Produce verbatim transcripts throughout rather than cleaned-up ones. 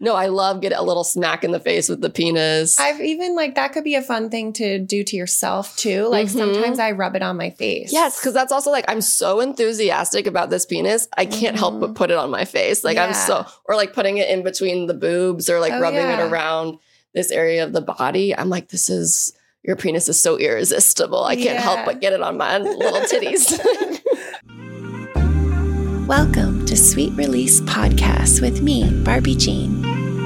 No, I love getting a little smack in the face with the penis. I've even like, that could be a fun thing to do to yourself too. Like mm-hmm. sometimes I rub it on my face. Yes. Cause that's also like, I'm so enthusiastic about this penis. I can't mm-hmm. help but put it on my face. Like yeah. I'm so, or like putting it in between the boobs or like oh, rubbing yeah. it around this area of the body. I'm like, this is, your penis is so irresistible. I can't yeah. help but get it on my little titties. Welcome to Sweet Release Podcast with me, Barbie Jean.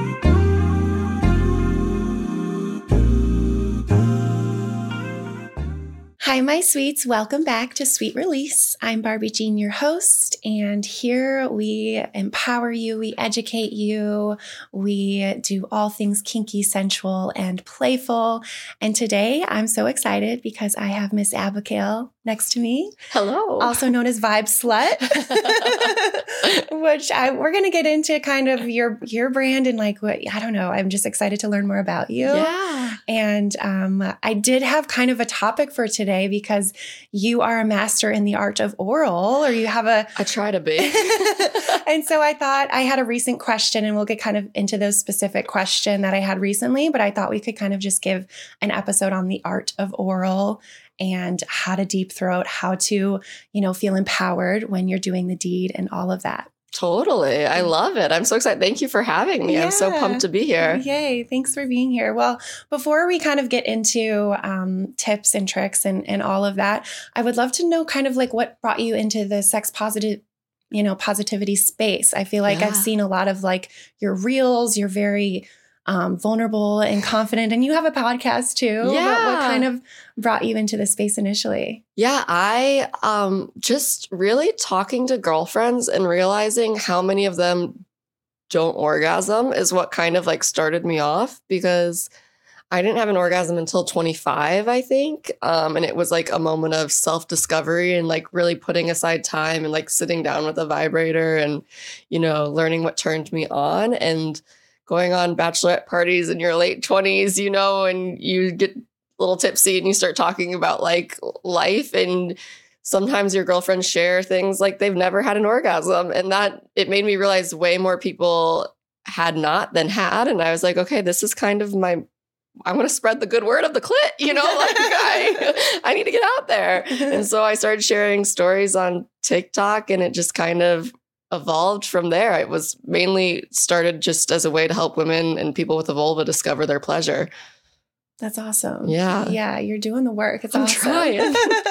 Hi, my sweets. Welcome back to Sweet Release. I'm Barbie Jean, your host, and here we empower you, we educate you, we do all things kinky, sensual, and playful. And today I'm so excited because I have Miss Abigail next to me. Hello. Also known as Vibe Slut, which I, we're going to get into kind of your your brand and like what, I don't know. I'm just excited to learn more about you. Yeah. And um, I did have kind of a topic for today because you are a master in the art of oral, or you have a... I try to be. And so I thought I had a recent question, and we'll get kind of into those specific question that I had recently, but I thought we could kind of just give an episode on the art of oral and how to deep throat, how to, you know, feel empowered when you're doing the deed and all of that. Totally. I love it. I'm so excited. Thank you for having me. Yeah. I'm so pumped to be here. Yay. Thanks for being here. Well, before we kind of get into um, tips and tricks and, and all of that, I would love to know kind of like what brought you into the sex positive, you know, positivity space. I feel like yeah. I've seen a lot of like your reels. You're very um, vulnerable and confident, and you have a podcast too. Yeah. What, what kind of brought you into this space initially? Yeah, I um, just really talking to girlfriends and realizing how many of them don't orgasm is what kind of like started me off, because I didn't have an orgasm until twenty-five, I think. Um, and it was like a moment of self-discovery and like really putting aside time and like sitting down with a vibrator and, you know, learning what turned me on and going on bachelorette parties in your late twenties, you know, and you get a little tipsy and you start talking about like life, and sometimes your girlfriends share things like they've never had an orgasm, and that it made me realize way more people had not than had. And I was like, okay, this is kind of my, I want to spread the good word of the clit, you know, like I, I need to get out there. And so I started sharing stories on TikTok, and it just kind of evolved from there. It was mainly started just as a way to help women and people with a vulva discover their pleasure. That's awesome. Yeah. Yeah. You're doing the work. It's I'm awesome. trying.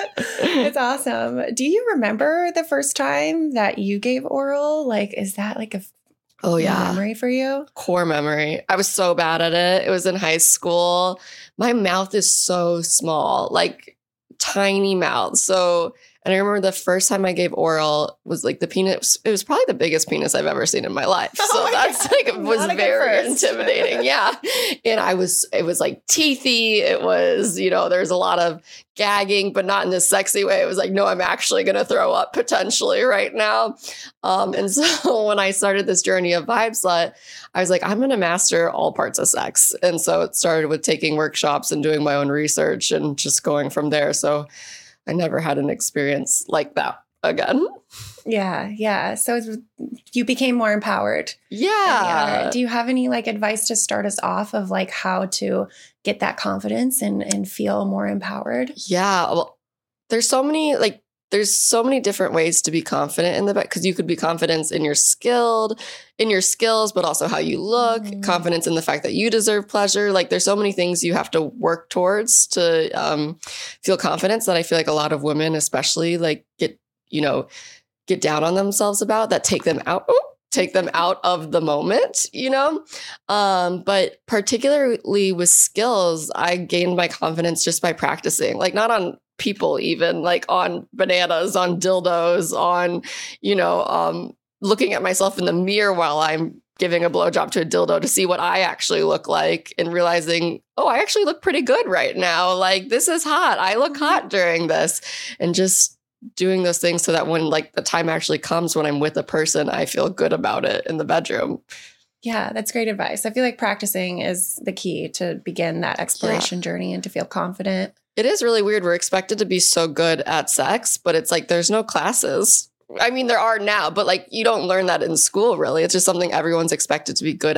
It's awesome. Do you remember the first time that you gave oral? Like, is that like a oh yeah memory for you? Core memory. I was so bad at it. It was in high school. My mouth is so small, like tiny mouth. So, and I remember the first time I gave oral was like the penis. It was probably the biggest penis I've ever seen in my life. So oh my that's God. like, it was very intimidating. Yeah. And I was, it was like teethy. It was, you know, there's a lot of gagging, but not in this sexy way. It was like, no, I'm actually going to throw up potentially right now. Um, and so when I started this journey of Vibe Slut, I was like, I'm going to master all parts of sex. And so it started with taking workshops and doing my own research and just going from there. So I never had an experience like that again. Yeah. Yeah. So you became more empowered. Yeah. Do you have any like advice to start us off of like how to get that confidence and, and feel more empowered? Yeah. Well, there's so many like, there's so many different ways to be confident in the back, because you could be confident in your skilled, in your skills, but also how you look, mm. confidence in the fact that you deserve pleasure. Like there's so many things you have to work towards to um, feel confidence that I feel like a lot of women, especially like get, you know, get down on themselves about, that take them out, oh, take them out of the moment, you know? Um, but particularly with skills, I gained my confidence just by practicing, like not on people, even like on bananas, on dildos, on, you know, um, looking at myself in the mirror while I'm giving a blowjob to a dildo to see what I actually look like, and realizing, oh, I actually look pretty good right now. Like this is hot. I look hot during this. And just doing those things so that when like the time actually comes when I'm with a person, I feel good about it in the bedroom. Yeah, that's great advice. I feel like practicing is the key to begin that exploration yeah. journey and to feel confident. It is really weird. We're expected to be so good at sex, but it's like there's no classes. I mean, there are now, but like you don't learn that in school, really. It's just something everyone's expected to be good at.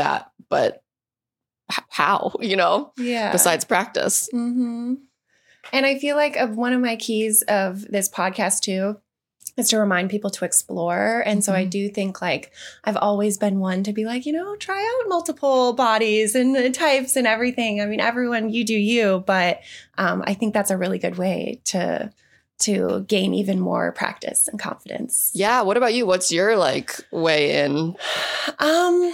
but h- how, you know, Yeah. besides practice. Mm-hmm. And I feel like of one of my keys of this podcast too is to remind people to explore. And so I Mhm. do think like I've always been one to be like, you know, try out multiple bodies and uh, types and everything. I mean, everyone, you do you, but um, I think that's a really good way to to gain even more practice and confidence. Yeah. What about you? What's your like way in? Um,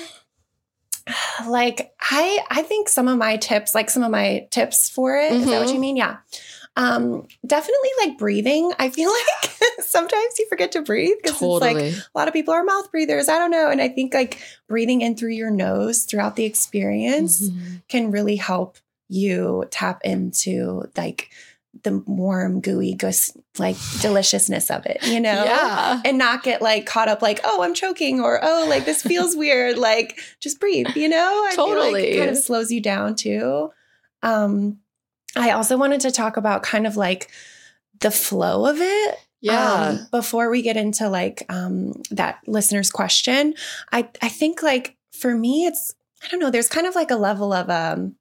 like I, I think some of my tips, like some of my tips for it, is that what Mhm. you mean? Yeah. Um, definitely like breathing. I feel like sometimes you forget to breathe because Totally. it's like a lot of people are mouth breathers. I don't know. And I think like breathing in through your nose throughout the experience Mhm. can really help you tap into like the warm, gooey, gus- like deliciousness of it, you know? Yeah. And not get like caught up like, oh, I'm choking or, oh, like this feels weird. Like just breathe, you know? I feel like Totally. it kind of slows you down too. Um, I also wanted to talk about kind of like the flow of it. Yeah. Um, before we get into like um, that listener's question, I, I think like for me, it's, I don't know, there's kind of like a level of, um,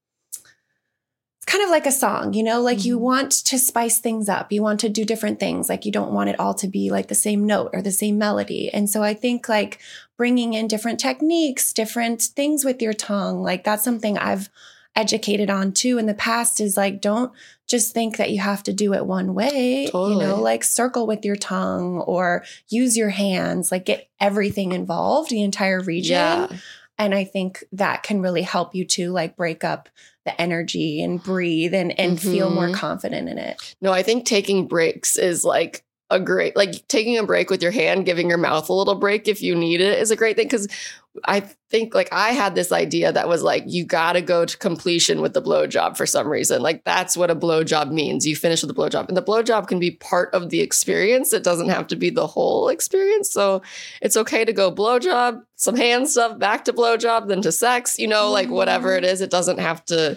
it's kind of like a song, you know, like you Mhm. want to spice things up. You want to do different things. Like you don't want it all to be like the same note or the same melody. And so I think like bringing in different techniques, different things with your tongue, like that's something I've educated on too in the past is like, don't just think that you have to do it one way, Totally. you know, like circle with your tongue or use your hands, like get everything involved, the entire region. Yeah. And I think that can really help you to like break up the energy and breathe and, and feel more Mhm. confident in it. No, I think taking breaks is like a great, like taking a break with your hand, giving your mouth a little break if you need it is a great thing. Cause I think like I had this idea that was like, you got to go to completion with the blowjob for some reason. Like that's what a blowjob means. You finish with the blowjob and the blowjob can be part of the experience. It doesn't have to be the whole experience. So it's okay to go blowjob, some hand stuff, back to blowjob, then to sex, you know, like whatever it is, it doesn't have to.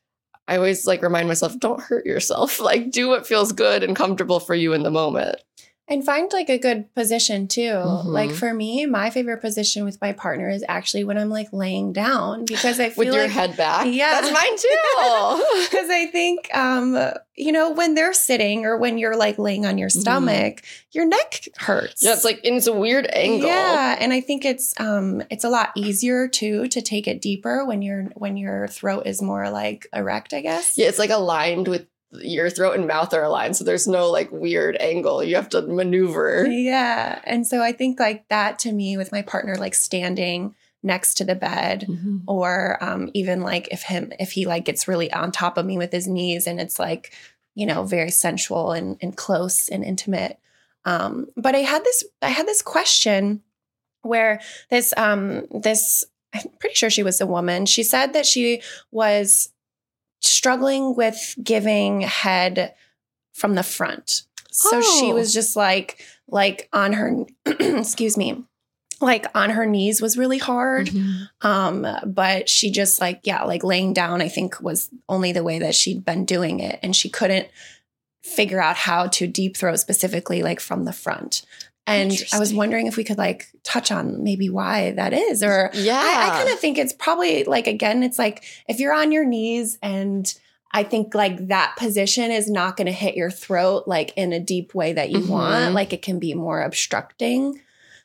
I always like remind myself, don't hurt yourself. Like do what feels good and comfortable for you in the moment. And find like a good position too. Mhm. Like for me, my favorite position with my partner is actually when I'm like laying down because I feel With your like, head back. Yeah. That's mine too. because I think, um, you know, when they're sitting or when you're like laying on your stomach, your neck hurts. Yeah, it's like and it's a weird angle. Yeah, and I think it's um it's a lot easier too to take it deeper when your when your throat is more like erect, I guess. Yeah, it's like aligned with your throat and mouth are aligned. So there's no like weird angle. You have to maneuver. Yeah. And so I think like that to me with my partner like standing next to the bed Mhm. or um even like if him if he like gets really on top of me with his knees and it's like, you know, very sensual and, and close and intimate. Um, but I had this I had this question where this um this I'm pretty sure she was a woman. She said that she was struggling with giving head from the front. So she Oh. was just like like on her excuse me, like on her knees was really hard. Mhm. Um, but she just like, yeah, like laying down, I think was only the way that she'd been doing it. And she couldn't figure out how to deep throat specifically like from the front. And I was Interesting. wondering if we could like touch on maybe why that is. Or Yeah. I, I kind of think it's probably like, again, it's like if you're on your knees and I think like that position is not going to hit your throat like in a deep way that you Mhm. want. Like it can be more obstructing.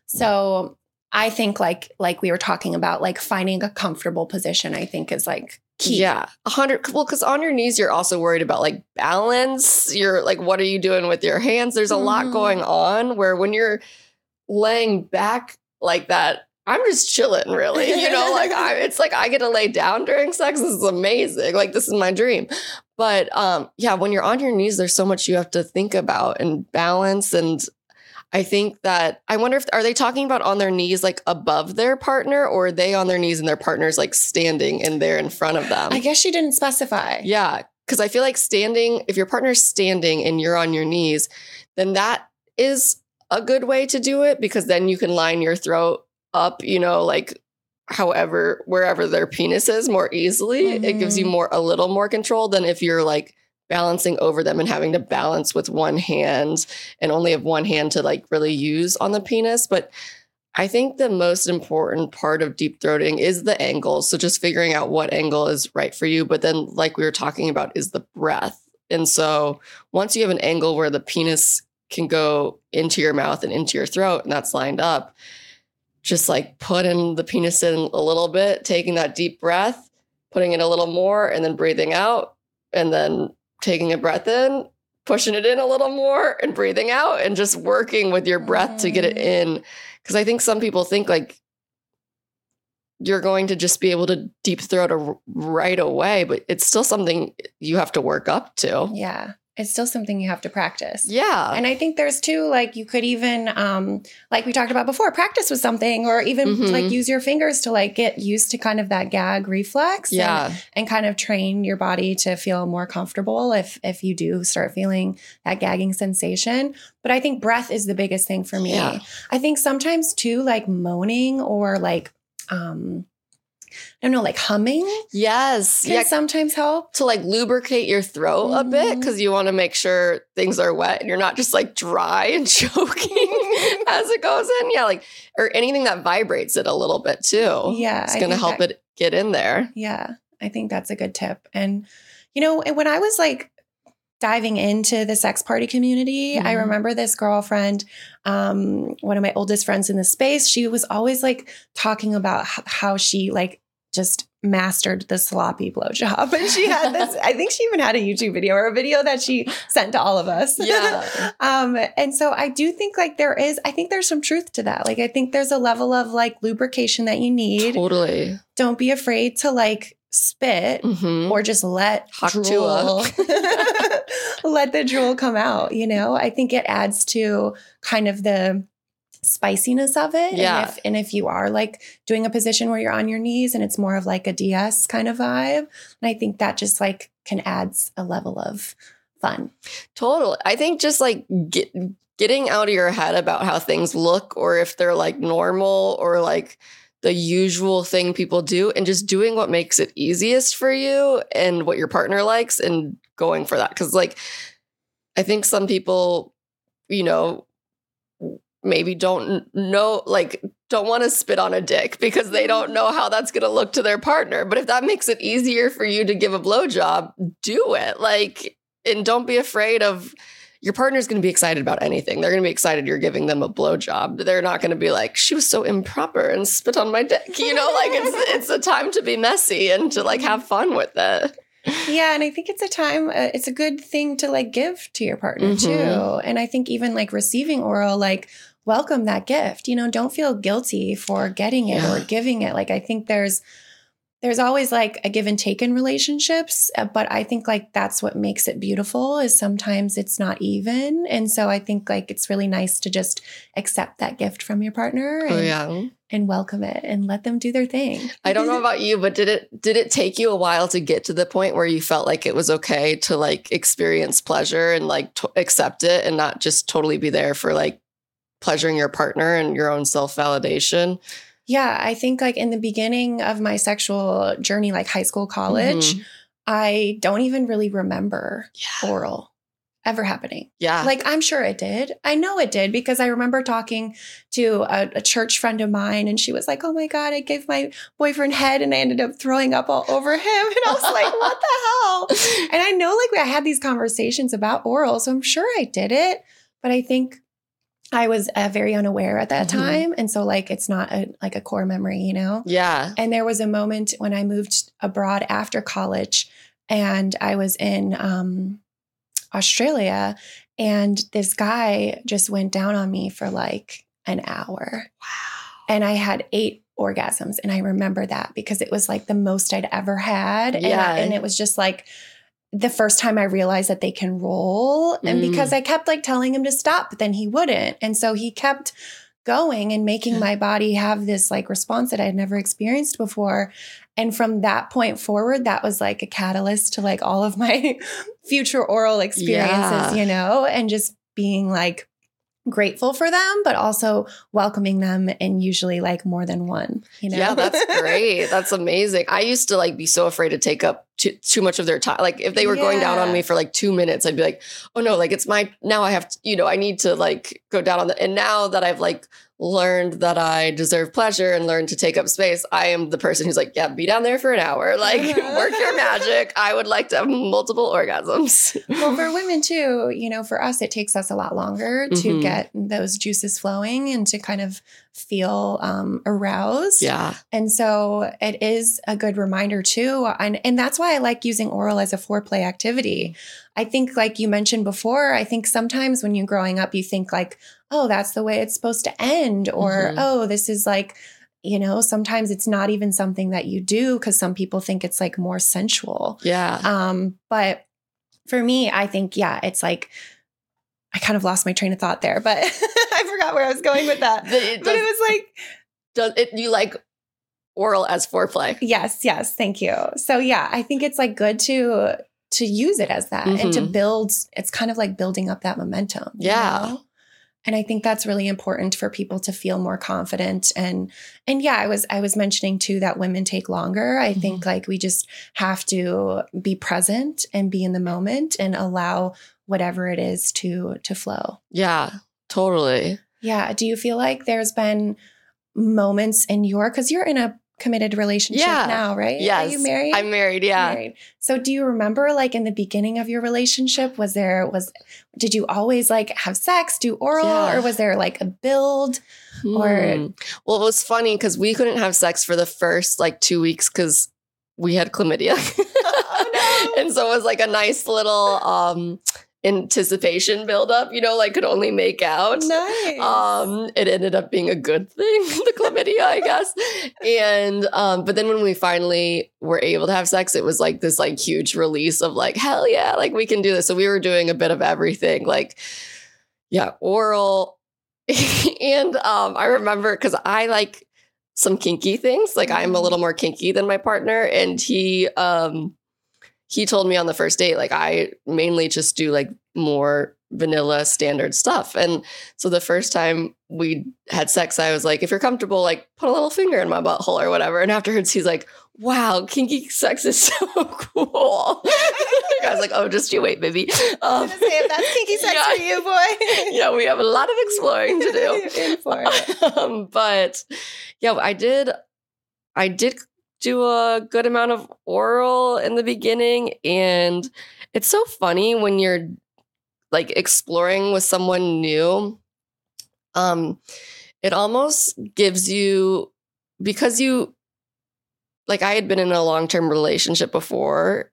So I think like like we were talking about like finding a comfortable position, I think is like key. Yeah, a hundred. Well, because on your knees, you're also worried about like balance. You're like, what are you doing with your hands? There's a lot Mhm. going on. Where when you're laying back like that, I'm just chilling. Really, you know, like I, it's like I get to lay down during sex. This is amazing. Like this is my dream. But um, yeah, when you're on your knees, there's so much you have to think about and balance. And I think that I wonder if are they talking about on their knees like above their partner, or are they on their knees and their partner's like standing and they're in front of them? I guess she didn't specify. Yeah, because I feel like standing, if your partner's standing and you're on your knees, then that is a good way to do it because then you can line your throat up, you know, like however, wherever their penis is more easily. It gives you Mhm. more, a little more control than if you're like balancing over them and having to balance with one hand and only have one hand to like really use on the penis. But I think the most important part of deep throating is the angle. So just figuring out what angle is right for you. But then, like we were talking about, is the breath. And so once you have an angle where the penis can go into your mouth and into your throat, and that's lined up, just like putting the penis in a little bit, taking that deep breath, putting it a little more, and then breathing out, and then taking a breath in, pushing it in a little more and breathing out, and just working with your breath mm. to get it in. Because I think some people think like you're going to just be able to deep throat a, right away, but it's still something you have to work up to. Yeah. It's still something you have to practice. Yeah. And I think there's too, like you could even, um, like we talked about before, practice with something, or even mm-hmm. like use your fingers to like get used to kind of that gag reflex. Yeah. And, and kind of train your body to feel more comfortable if, if you do start feeling that gagging sensation. But I think breath is the biggest thing for me. Yeah. I think sometimes too, like moaning or like, um, I don't know, like humming. Yes. Can yeah. sometimes help. To like lubricate your throat mm-hmm. a bit, because you want to make sure things are wet and you're not just like dry and choking as it goes in. Yeah. Like, or anything that vibrates it a little bit too. Yeah. It's going to help that, it get in there. Yeah. I think that's a good tip. And, you know, when I was like diving into the sex party community, mm-hmm. I remember this girlfriend, um, one of my oldest friends in the space, she was always like talking about h- how she like just mastered the sloppy blowjob. And she had this, I think she even had a YouTube video or a video that she sent to all of us. Yeah. um, and so I do think like there is, I think there's some truth to that. Like, I think there's a level of like lubrication that you need. Totally. Don't be afraid to like spit mm-hmm. or just let drool, let the drool come out. You know, I think it adds to kind of the spiciness of it. Yeah. And if, and if you are like doing a position where you're on your knees and it's more of like a D S kind of vibe, and I think that just like can add a level of fun. Totally. I think just like get, getting out of your head about how things look, or if they're like normal or like the usual thing people do, and just doing what makes it easiest for you and what your partner likes and going for that. Because like, I think some people, you know, maybe don't know, like don't want to spit on a dick because they don't know how that's going to look to their partner. But if that makes it easier for you to give a blowjob, do it. Like, and don't be afraid of, your partner's going to be excited about anything. They're going to be excited you're giving them a blowjob. They're not going to be like, she was so improper and spit on my dick. You know, like it's it's a time to be messy and to like have fun with it. Yeah. And I think it's a time, uh, it's a good thing to like give to your partner mm-hmm. too. And I think even like receiving oral, like welcome that gift, you know, don't feel guilty for getting it yeah. or giving it. Like, I think there's, there's always like a give and take in relationships, but I think like that's what makes it beautiful is sometimes it's not even. And so I think like it's really nice to just accept that gift from your partner and, oh, yeah. and welcome it and let them do their thing. I don't know about you, but did it, did it take you a while to get to the point where you felt like it was okay to like experience pleasure and like to accept it and not just totally be there for like pleasuring your partner and your own self-validation? Yeah, I think like in the beginning of my sexual journey, like high school, college, mm-hmm. I don't even really remember yeah. oral ever happening. Yeah. Like I'm sure it did. I know it did because I remember talking to a, a church friend of mine and she was like, oh my God, I gave my boyfriend head and I ended up throwing up all over him. And I was like, what the hell? And I know like I had these conversations about oral, so I'm sure I did it. But I think I was uh, very unaware at that mm-hmm. time. And so like, it's not a, like a core memory, you know? Yeah. And there was a moment when I moved abroad after college and I was in um, Australia and this guy just went down on me for like an hour. Wow. And I had eight orgasms. And I remember that because it was like the most I'd ever had. And, yeah. I, and it was just like, the first time I realized that they can roll. And mm. because I kept like telling him to stop, but then he wouldn't. And so he kept going and making my body have this like response that I had never experienced before. And from that point forward, that was like a catalyst to like all of my future oral experiences, yeah. you know, and just being like grateful for them, but also welcoming them in usually like more than one, you know? Yeah, that's great. That's amazing. I used to like be so afraid to take up too, too much of their time. Like if they were yeah. going down on me for like two minutes, I'd be like, oh no, like it's my, now I have to, you know, I need to like go down on the, and now that I've like learned that I deserve pleasure and learned to take up space, I am the person who's like, yeah, be down there for an hour. Like, work your magic. I would like to have multiple orgasms. Well, for women too, you know, for us, it takes us a lot longer to Mhm. get those juices flowing and to kind of feel um, aroused. Yeah. And so it is a good reminder too. And, and that's why I like using oral as a foreplay activity. I think, like you mentioned before, I think sometimes when you're growing up, you think like, oh, that's the way it's supposed to end. Or, Mhm. oh, this is like, you know, sometimes it's not even something that you do because some people think it's like more sensual. Yeah. Um, but for me, I think, yeah, it's like, I kind of lost my train of thought there, but I forgot where I was going with that. But it, But does, it was like, does it, you like oral as foreplay? yes, yes, thank you. So yeah, I think it's like good to to use it as that and to Mhm. build. It's kind of like building up that momentum. you Yeah. know? And I think that's really important for people to feel more confident. And and yeah, I was I was mentioning too that women take longer. I think like we just have to be present and be in the moment and allow whatever it is to to flow. Yeah, totally. Yeah. Do you feel like there's been moments in your, because you're in a committed relationship Yeah. now, right? Yes. Are you married? I'm married. Yeah. Married. So do you remember like in the beginning of your relationship, was there, was, did you always like have sex, do oral, Yeah. or was there like a build? Or- Hmm. Well, it was funny because we couldn't have sex for the first like two weeks because we had chlamydia. Oh, no. And so it was like a nice little um anticipation buildup, you know, like could only make out. Nice. Um, it ended up being a good thing, the chlamydia, I guess. And um, but then when we finally were able to have sex, it was like this like huge release of like, hell yeah, like we can do this. So we were doing a bit of everything, like, yeah, oral. And um, I remember because I like some kinky things. Like I'm a little more kinky than my partner. And he um he told me on the first date, like I mainly just do like more vanilla standard stuff. And so the first time we had sex, I was like, if you're comfortable, like put a little finger in my butthole or whatever. And afterwards he's like, wow, kinky sex is so cool. I was like, oh, just you wait, baby. I Um, was gonna say, if that's kinky sex yeah. for you, boy. yeah, we have a lot of exploring to do. In for it. um, but yeah, I did, I did do a good amount of oral in the beginning. And it's so funny when you're like exploring with someone new. Um, it almost gives you, because you, like I had been in a long-term relationship before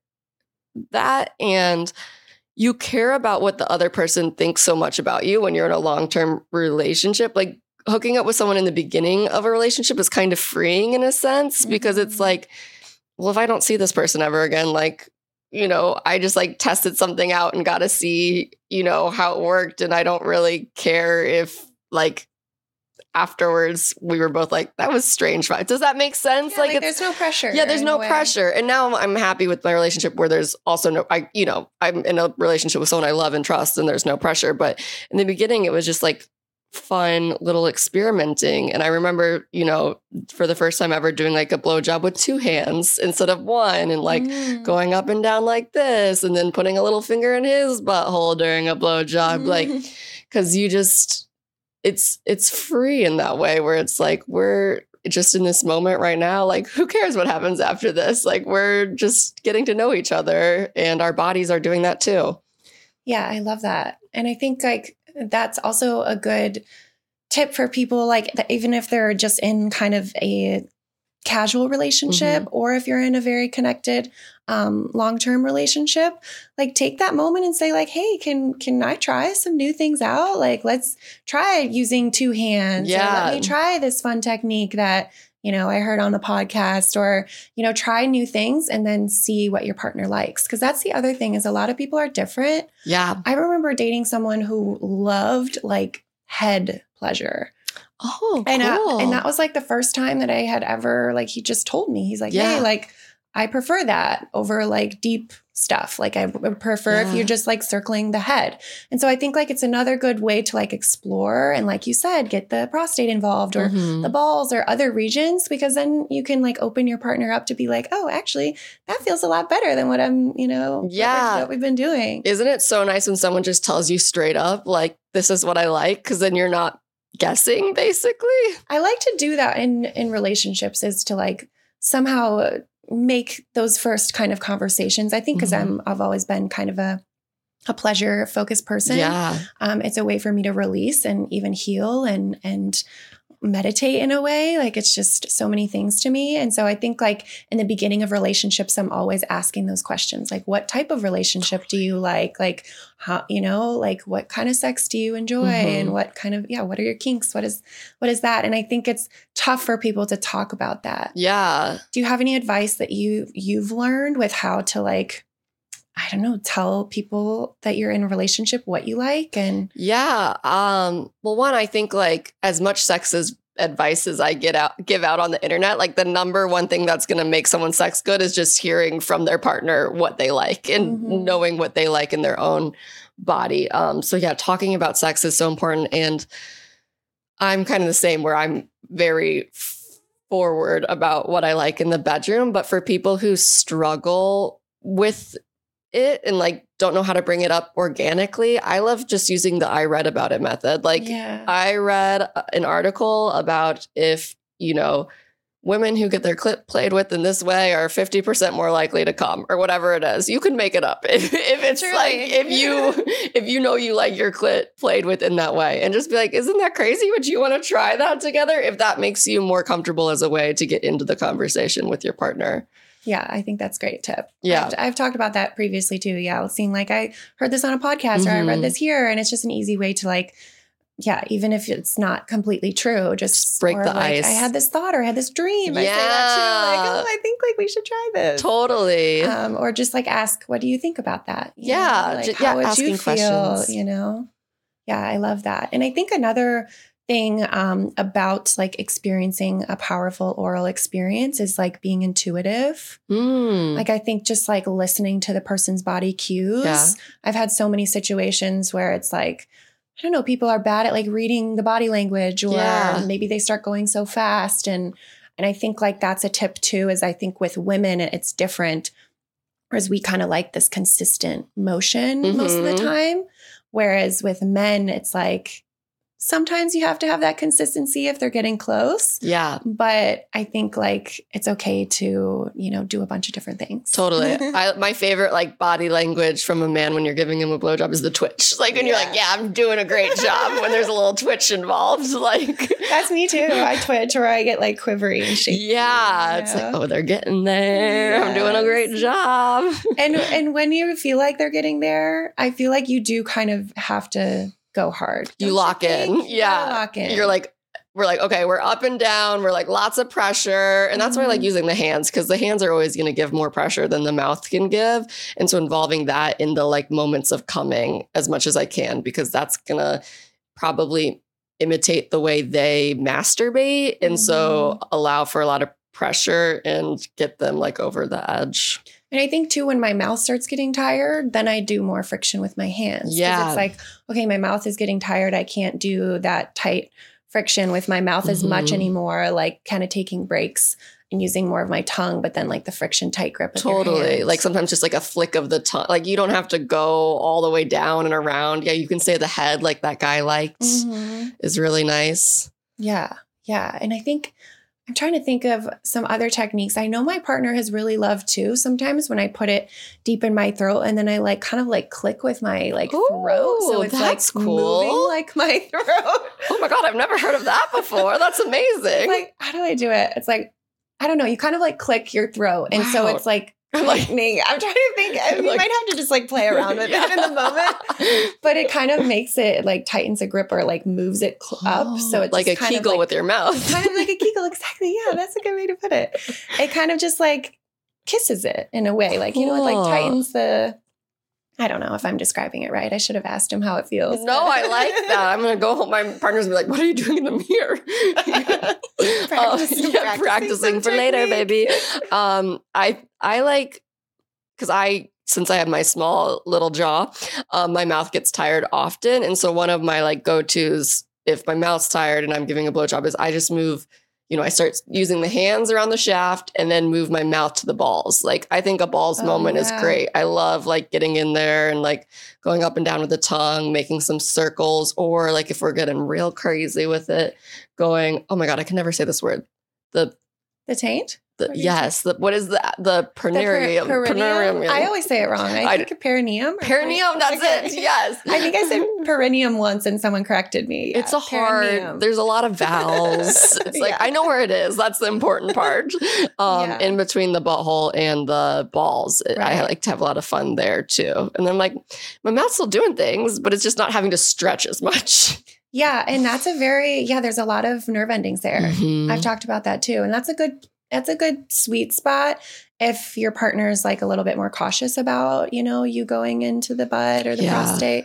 that, and you care about what the other person thinks so much about you when you're in a long-term relationship. Like hooking up with someone in the beginning of a relationship is kind of freeing in a sense, because it's Mhm. like, well, if I don't see this person ever again, like, you know, I just like tested something out and got to see, you know, how it worked. And I don't really care if like afterwards we were both like, that was strange. Right? Does that make sense? Yeah, like, it's, there's no pressure. yeah, there's in no a way. pressure. And now I'm happy with my relationship where there's also no, I, you know, I'm in a relationship with someone I love and trust and there's no pressure. But in the beginning, it was just like fun little experimenting. And I remember, you know, for the first time ever doing like a blowjob with two hands instead of one, and like Mm. going up and down like this, and then putting a little finger in his butthole during a blowjob. Like, cause you just, it's, it's free in that way where it's like, we're just in this moment right now. Like, who cares what happens after this? Like, we're just getting to know each other, and our bodies are doing that too. Yeah, I love that. And I think like that's also a good tip for people, like that even if they're just in kind of a casual relationship or if you're in a very connected um, long-term relationship, like take that moment and say like, hey, can can I try some new things out? Like, let's try using two hands. Or Yeah. let me try this fun technique that, you know, I heard on a podcast, or, you know, try new things and then see what your partner likes. Because that's the other thing, is a lot of people are different. Yeah. I remember dating someone who loved like head pleasure. Oh, And, uh, cool. and that was like the first time that I had ever, like, he just told me, he's like, Yeah. hey, like, I prefer that over like deep stuff. Like I would prefer if Yeah. you're just like circling the head. And so I think like it's another good way to like explore. And like you said, get the prostate involved or Mhm. the balls or other regions, because then you can like open your partner up to be like, oh, actually that feels a lot better than what I'm, you know, what Yeah. we're- what we've been doing. Isn't it so nice when someone just tells you straight up, like, this is what I like? Because then you're not guessing, basically. I like to do that in in relationships, is to like somehow make those first kind of conversations. I think because Mhm. I'm I've always been kind of a a pleasure focused person. Yeah. Um, it's a way for me to release and even heal and and meditate in a way. Like it's just so many things to me. And so I think like in the beginning of relationships, I'm always asking those questions. Like, what type of relationship do you like? Like, how, you know, like what kind of sex do you enjoy? Mhm. And what kind of, yeah, what are your kinks? What is, what is that? And I think it's tough for people to talk about that. Yeah. Do you have any advice that you, you've learned with how to like, I don't know, tell people that you're in a relationship what you like? And Yeah. Um, well, one, I think like as much sex as advice as I get out give out on the internet, like the number one thing that's gonna make someone sex good is just hearing from their partner what they like and Mhm. knowing what they like in their own body. Um, so yeah, talking about sex is so important. And I'm kind of the same where I'm very forward about what I like in the bedroom. But for people who struggle with it and like don't know how to bring it up organically, I love just using the I read about it method. Like yeah. I read an article about if, you know, women who get their clit played with in this way are fifty percent more likely to come or whatever it is. You can make it up. If, if it's Truly. like, if you, if you know you like your clit played with in that way and just be like, isn't that crazy? Would you want to try that together? If that makes you more comfortable as a way to get into the conversation with your partner. Yeah, I think that's a great tip. Yeah. I've, I've talked about that previously too. Yeah, seeing like I heard this on a podcast or I read Mhm. this here, and it's just an easy way to like, yeah, even if it's not completely true, just break or the like, ice. I had this thought or I had this dream. I say that too. Like, Yeah. oh, I think like we should try this. Totally. Um, or just like ask, what do you think about that? You Yeah, know, like ju- how yeah, would asking you feel? questions. You know, yeah, I love that. And I think another thing um, about like experiencing a powerful oral experience is like being intuitive. Mm. Like I think just like listening to the person's body cues. Yeah. I've had so many situations where it's like, I don't know, people are bad at like reading the body language, or Yeah. maybe they start going so fast. And and I think like that's a tip too, is I think with women it's different. Whereas we kind of like this consistent motion most of the Mhm. time. Whereas with men, it's like sometimes you have to have that consistency if they're getting close. Yeah, But I think like it's okay to, you know, do a bunch of different things. totally. I, my favorite like body language from a man when you're giving him a blowjob is the twitch. Like when you're Yeah. like, yeah, I'm doing a great job. When there's a little twitch involved, like That's me too. I twitch or I get like quivery and shaky. yeah, you it's know? like, oh, they're getting there. I'm doing a great Yes. job. and and when you feel like they're getting there, I feel like you do kind of have to go hard. You Don't lock think? in. You Yeah. gotta lock in. You're like, we're like, okay, we're up and down. We're like lots of pressure. And that's why I like Mhm. using the hands, because the hands are always going to give more pressure than the mouth can give. And so involving that in the like moments of coming as much as I can, because that's going to probably imitate the way they masturbate. And so allow for a lot of pressure and get them like over the edge. And I think too, when my mouth starts getting tired, then I do more friction with my hands. 'Cause Yeah. It's like, okay, my mouth is getting tired. I can't do that tight friction with my mouth as much Mhm. anymore, like kind of taking breaks and using more of my tongue, but then like the friction tight grip of your Totally. hands. Like sometimes just like a flick of the tongue. Like you don't have to go all the way down and around. Yeah, you can say the head like that guy liked Mhm. is really nice. Yeah. Yeah. And I think I'm trying to think of some other techniques. I know my partner has really loved too. Sometimes when I put it deep in my throat and then I like kind of like click with my like Ooh, throat. So it's that's like cool. moving like my throat. Oh my God, I've never heard of that before. That's amazing. Like, how do I do it? It's like, I don't know. You kind of like click your throat. And so Wow. it's like I'm like- lightning. I'm trying to think. I mean, you Like- might have to just like play around with it in the moment. But it kind of makes it like tightens a grip or like moves it cl- up. So it's like a just kind of kegel like- with your mouth. kind of like a kegel. Exactly. Yeah, that's a good way to put it. It kind of just like kisses it in a way. Like, you know, it like Cool. tightens the, I don't know if I'm describing it right. I should have asked him how it feels. No, I like that. I'm gonna go home. My partner's gonna be like, "What are you doing in the mirror?" Practicing- Uh, yeah, practicing practicing some for later, technique. baby. Um, I I like because I since I have my small little jaw, um, my mouth gets tired often, and so one of my like go tos if my mouth's tired and I'm giving a blowjob is I just move you know, I start using the hands around the shaft and then move my mouth to the balls. Like, I think a balls Oh, moment yeah. is great. I love like getting in there and like going up and down with the tongue, making some circles, or like if we're getting real crazy with it, going, oh my God, I can never say this word. The, The taint? the What do you yes, the, what is the, the perineum? The per- perineum? Perineum. I always say it wrong. I, I- think perineum. or Perineum, per- that's okay. it. Yes. I think I said perineum once and someone corrected me. It's Yeah, a hard, perineum. there's a lot of vowels. It's like, Yeah. I know where it is. That's the important part. Um, Yeah. In between the butthole and the balls. I Right. like to have a lot of fun there too. And then like, my mouth's still doing things, but it's just not having to stretch as much. Yeah. And that's a very, yeah, there's a lot of nerve endings there. Mhm. I've talked about that too. And that's a good, that's a good sweet spot if your partner is like a little bit more cautious about, you know, you going into the butt or the Yeah. prostate.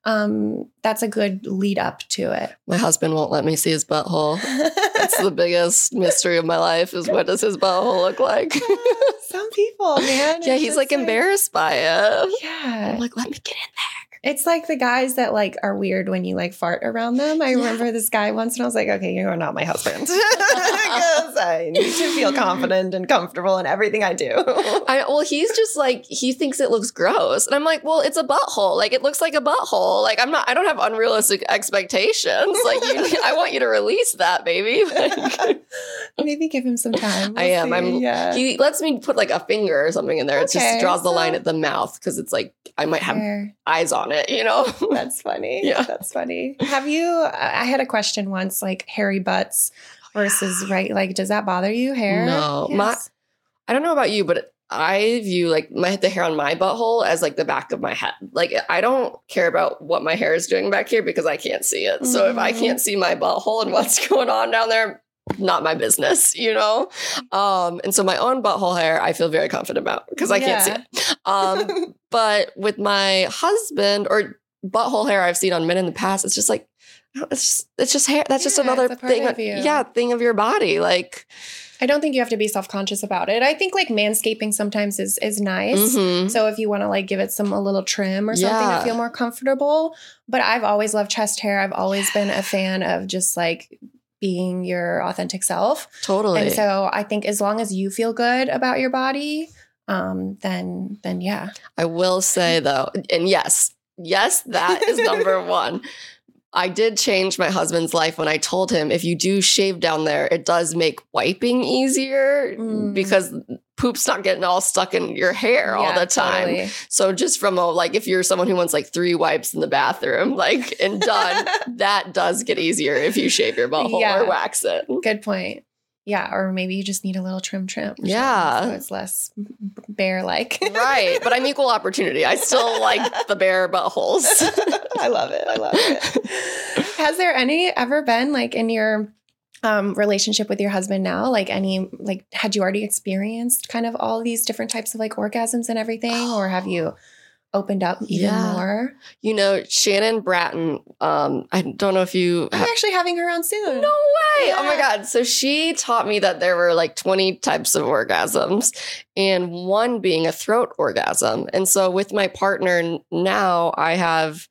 Um, that's a good lead up to it. My husband won't let me see his butthole. That's the biggest mystery of my life is what does his butthole look like? Some people, man. Yeah, it's he's just like embarrassed by it. Yeah. I'm like, let me get in It's like the guys that like are weird when you like fart around them. I Yeah. remember this guy once and I was like, okay, you're not my husband. Because I need to feel confident and comfortable in everything I do. I, well, he's just like, he thinks it looks gross. And I'm like, well, it's a butthole. Like, it looks like a butthole. Like, I'm not, I don't have unrealistic expectations. Like, you, I want you to release that, baby. Like, Maybe give him some time. I am. see. I'm, yeah. He lets me put like a finger or something in there. It Okay, just draws the so- line at the mouth because it's like, I might have Fair. eyes on it, you know? That's funny. Yeah. That's funny. Have you, I had a question once, like hairy butts versus right. Like, does that bother you? Hair? No. Yes. My, I don't know about you, but I view like my the hair on my butthole as like the back of my head. Like, I don't care about what my hair is doing back here because I can't see it. So if I Mhm. can't see my butthole and what's going on down there, not my business, you know? Um, and so my own butthole hair, I feel very confident about because I can't see Yeah. it. Um, but with my husband or butthole hair I've seen on men in the past, it's just like, it's just, it's just hair. That's just Yeah, another it's a part thing. of you. Yeah, thing of your body. Like, I don't think you have to be self-conscious about it. I think like manscaping sometimes is is nice. mhm. So if you want to like give it some a little trim or something Yeah. to feel more comfortable. But I've always loved chest hair. I've always been a fan of just like being your authentic self. Totally. And so I think as long as you feel good about your body, um, then then yeah. I will say though, and yes, yes, that is number one. I did change my husband's life when I told him if you do shave down there, it does make wiping easier Mm. because poop's not getting all stuck in your hair all Yeah, the time. totally. So just from a like if you're someone who wants like three wipes in the bathroom, like and done, that does get easier if you shave your butthole Yeah. or wax it. Good point. Yeah, or maybe you just need a little trim trim. or something, Yeah. So it's less bear like. Right. But I'm equal opportunity. I still like the bare buttholes. I love it. I love it. Has there any ever been like in your um, relationship with your husband now, like any, like, had you already experienced kind of all these different types of like orgasms and everything, or have you opened up even Yeah. more? You know, Shannon Bratton, um, I don't know if you I'm actually having her on soon. No way. Oh my Yeah. God. So she taught me that there were like twenty types of orgasms and one being a throat orgasm. And so with my partner n- now, I have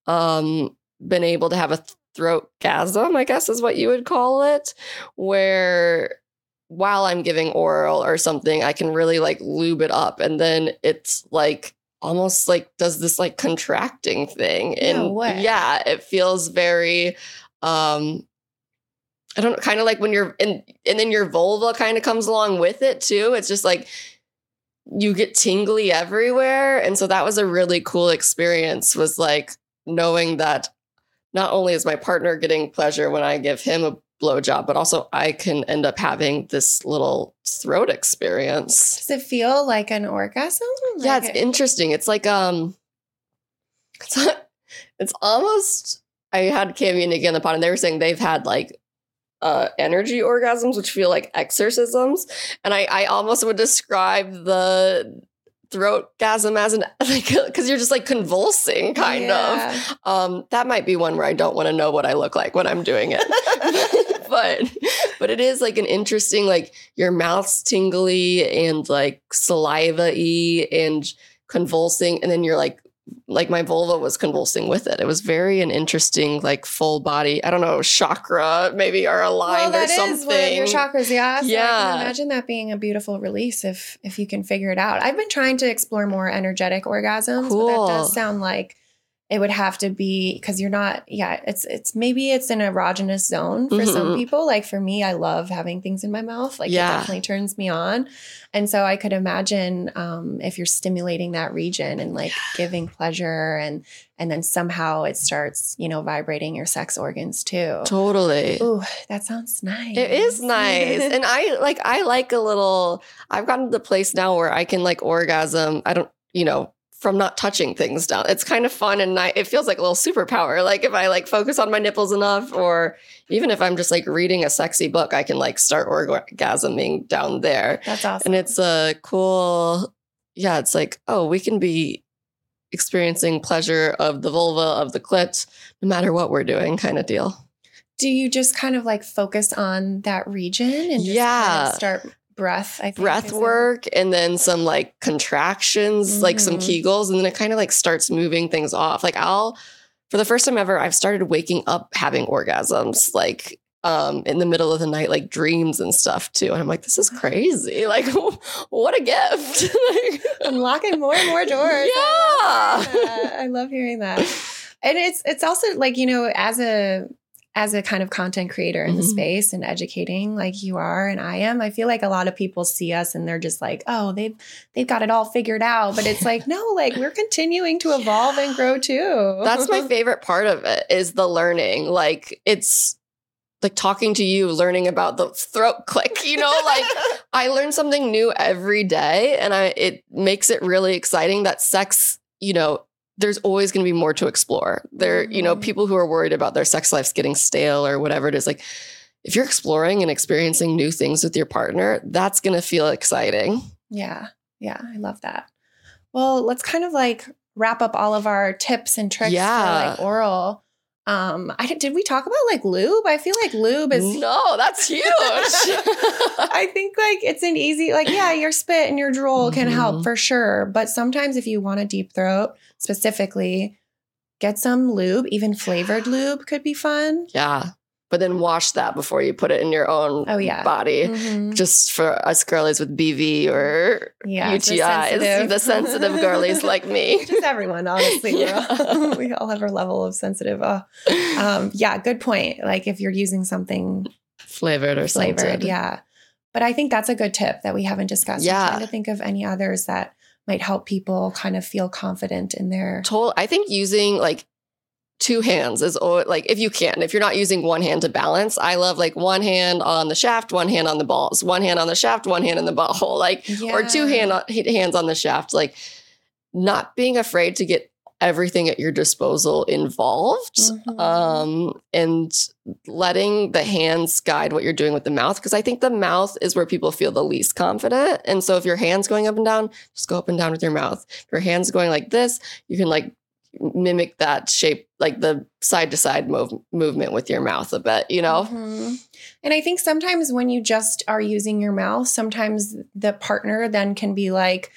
um, been able to have a throatgasm, I guess is what you would call it, where while I'm giving oral or something, I can really like lube it up. And then it's like, almost like does this like contracting thing. No And way. yeah, it feels very um I don't know, kind of like when you're in and then your vulva kind of comes along with it too. It's just like you get tingly everywhere. And so that was a really cool experience, was like knowing that not only is my partner getting pleasure when I give him a blowjob, but also I can end up having this little throat experience. Does it feel like an orgasm? Yeah, Like it's it- interesting. It's like um, it's it's almost. I had Cami and Nikki on the pod, and they were saying they've had like uh energy orgasms, which feel like exorcisms, and I I almost would describe the throatgasm as an like because you're just like convulsing kind Yeah. of. Um, that might be one where I don't want to know what I look like when I'm doing it. but but it is like an interesting, like your mouth's tingly and like saliva-y and convulsing, and then your like like my vulva was convulsing with it. It was very an interesting, like full body, I don't know, chakra maybe are aligned well, or something. Is one of your chakras, yeah. So yeah. I can imagine that being a beautiful release if if you can figure it out. I've been trying to explore more energetic orgasms, cool. but that does sound like it would have to be because you're not, yeah, it's it's maybe it's an erogenous zone for mm-hmm. some people. Like for me, I love having things in my mouth. Like yeah. it definitely turns me on. And so I could imagine um, if you're stimulating that region and like giving pleasure and and then somehow it starts, you know, vibrating your sex organs too. Totally. Ooh, that sounds nice. It is nice. And I like, I like a little, I've gotten to the place now where I can like orgasm. I don't, you know, from not touching things down. It's kind of fun and I, it feels like a little superpower. Like if I like focus on my nipples enough, or even if I'm just like reading a sexy book, I can like start orgasming down there. That's awesome. And it's a cool, yeah, it's like, oh, we can be experiencing pleasure of the vulva, of the clit, no matter what we're doing kind of deal. Do you just kind of like focus on that region and just yeah. kind of start breath, I think. Breath work it? And then some like contractions, mm-hmm. like some Kegels, and then it kind of like starts moving things off. Like I'll, for the first time ever, I've started waking up having orgasms, like um, in the middle of the night, like dreams and stuff too. And I'm like, this is crazy. Like, what a gift. Like, unlocking more and more doors. Yeah. I love hearing that. I love hearing that. And it's, it's also like, you know, as a, as a kind of content creator in mm-hmm. the space and educating like you are and I am, I feel like a lot of people see us and they're just like, oh, they've, they've got it all figured out. But it's like, no, like we're continuing to evolve yeah. and grow too. That's my favorite part of it is the learning. Like it's like talking to you, learning about the throat click, you know, like I learn something new every day and I, it makes it really exciting that sex, you know, there's always going to be more to explore. There, mm-hmm. you know, people who are worried about their sex lives getting stale or whatever it is, like if you're exploring and experiencing new things with your partner, that's going to feel exciting. Yeah. Yeah. I love that. Well, let's kind of like wrap up all of our tips and tricks yeah. for like oral. Um, I did we talk about like lube? I feel like lube is no, that's huge. I think like it's an easy, like, yeah, your spit and your drool can mm-hmm. help for sure. But sometimes if you want a deep throat specifically, get some lube, even flavored lube could be fun. Yeah. But then wash that before you put it in your own oh, yeah. body. Mm-hmm. Just for us girlies with B V or yeah, U T Is, the sensitive, the sensitive girlies like me. Just everyone, honestly. Yeah. All, we all have our level of sensitive. Oh. Um, yeah, good point. Like if you're using something flavored or flavored, scented. yeah. But I think that's a good tip that we haven't discussed. Yeah. I'm trying to think of any others that might help people kind of feel confident in their. Total. I think using like two hands is always, like, if you can, if you're not using one hand to balance, I love like one hand on the shaft, one hand on the balls, one hand on the shaft, one hand in the butthole, like, yeah. or two hand on, hands on the shaft, like not being afraid to get everything at your disposal involved, mm-hmm. um, and letting the hands guide what you're doing with the mouth. Because I think the mouth is where people feel the least confident. And so if your hand's going up and down, just go up and down with your mouth. If your hand's going like this, you can like mimic that shape, like the side to side move movement with your mouth a bit, you know? Mm-hmm. And I think sometimes when you just are using your mouth, sometimes the partner then can be like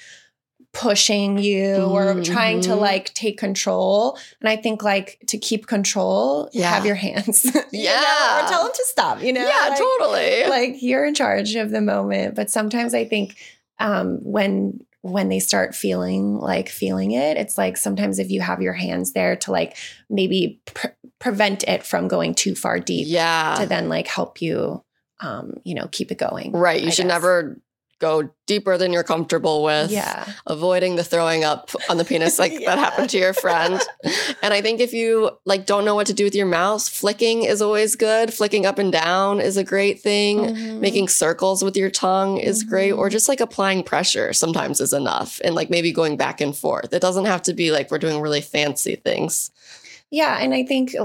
pushing you mm-hmm. or trying to like take control. And I think like to keep control, yeah. have your hands. Yeah. know? Or tell them to stop, you know? Yeah, like, totally. Like you're in charge of the moment. But sometimes I think um, when when they start feeling like feeling it, it's like sometimes if you have your hands there to like maybe pre- prevent it from going too far deep, yeah, to then like help you, um, you know, keep it going. Right. You I should guess. never go deeper than you're comfortable with. Yeah. Avoiding the throwing up on the penis like yeah. that happened to your friend. And I think if you like don't know what to do with your mouth, flicking is always good. Flicking up and down is a great thing. Mm-hmm. Making circles with your tongue is mm-hmm. great. Or just like applying pressure sometimes is enough. And like maybe going back and forth. It doesn't have to be like we're doing really fancy things. Yeah. And I think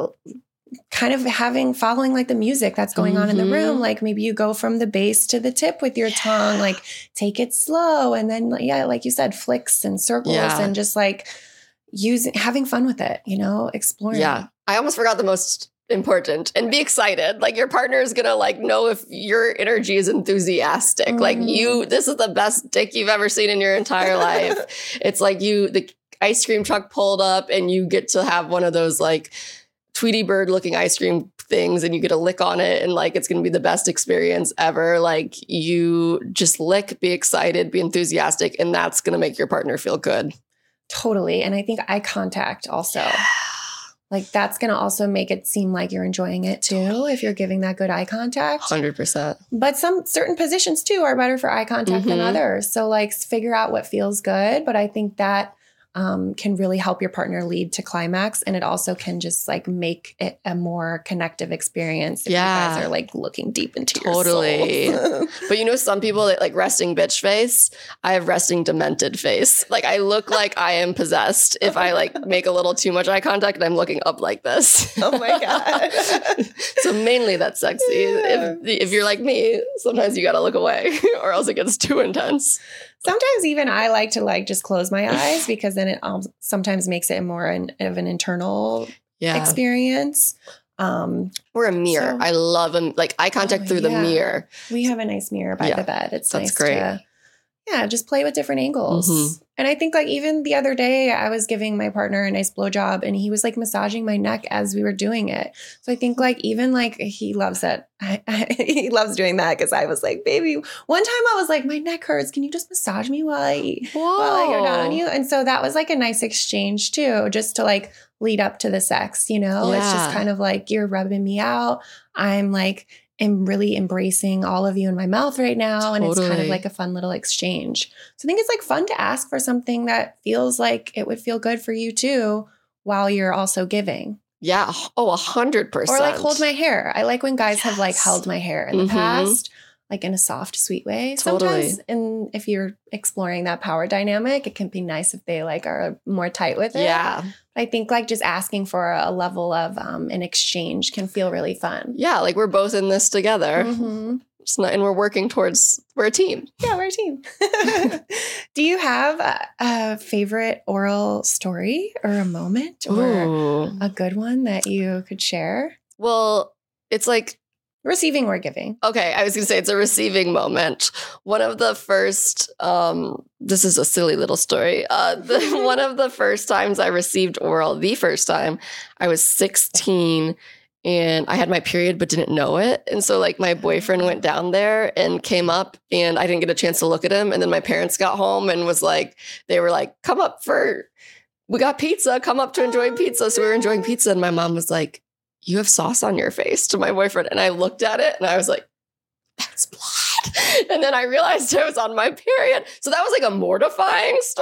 kind of having, following like the music that's going mm-hmm. on in the room. Like maybe you go from the base to the tip with your yeah. tongue, like take it slow. And then, yeah, like you said, flicks and circles yeah. and just like using, having fun with it, you know, exploring. Yeah. I almost forgot the most important, and be excited. Like your partner is going to like know if your energy is enthusiastic. Mm-hmm. Like you, this is the best dick you've ever seen in your entire life. It's like you, the, ice cream truck pulled up and you get to have one of those like Tweety Bird looking ice cream things and you get a lick on it and like it's going to be the best experience ever. Like you just lick, be excited, be enthusiastic, and that's going to make your partner feel good. Totally. And I think eye contact also. Like that's going to also make it seem like you're enjoying it too if you're giving that good eye contact. one hundred percent. But some certain positions too are better for eye contact Mm-hmm. than others. So like figure out what feels good. But I think that um, can really help your partner lead to climax. And it also can just like make it a more connective experience if Yeah. you guys are like looking deep into Totally. your souls. But you know, some people that like resting bitch face. I have resting demented face. Like I look like I am possessed if I like make a little too much eye contact and I'm looking up like this. Oh my God. So mainly that's sexy. Yeah. If if you're like me, sometimes you got to look away or else it gets too intense. Sometimes even I like to like just close my eyes because then it um, sometimes makes it more an, of an internal Yeah. experience. Um, Or a mirror. So- I love them. Like eye contact Oh, through the yeah. mirror. we have a nice mirror by Yeah, the bed. It's that's nice great. to, yeah, just play with different angles. Mhm. And I think like even the other day I was giving my partner a nice blowjob and he was like massaging my neck as we were doing it. So I think like even like he loves it. I, I, he loves doing that because I was like, baby, one time I was like, my neck hurts. Can you just massage me while I Whoa. while I go down on you? And so that was like a nice exchange too, just to like lead up to the sex, you know? It's just Yeah. kind of like you're rubbing me out. I'm like am really embracing all of you in my mouth right now. And it's kind of Totally. like a fun little exchange. So I think it's like fun to ask for something that feels like it would feel good for you too while you're also giving. Yeah. Oh, a hundred percent. Or like hold my hair. I like when guys have like Yes. held my hair in the Mhm. past, like in a soft, sweet way. Totally. Sometimes, and if you're exploring that power dynamic, it can be nice if they like are more tight with it. Yeah. I think like just asking for a level of um, an exchange can feel really fun. Yeah. Like we're both in this together. Mhm. It's not, and we're working towards, we're a team. Yeah, we're a team. Do you have a, a favorite oral story or a moment or Ooh. a good one that you could share? Well, it's like, Receiving or giving? okay, I was going to say it's a receiving moment. One of the first, um, this is a silly little story. Uh, the, one of the first times I received oral, the first time, I was sixteen and I had my period but didn't know it. And so like my boyfriend went down there and came up and I didn't get a chance to look at him. And then my parents got home and was like, they were like, come up for, we got pizza, come up to enjoy pizza. So we were enjoying pizza and my mom was like, you have sauce on your face to my boyfriend. And I looked at it and I was like, that's blood. And then I realized I was on my period. So that was like a mortifying story.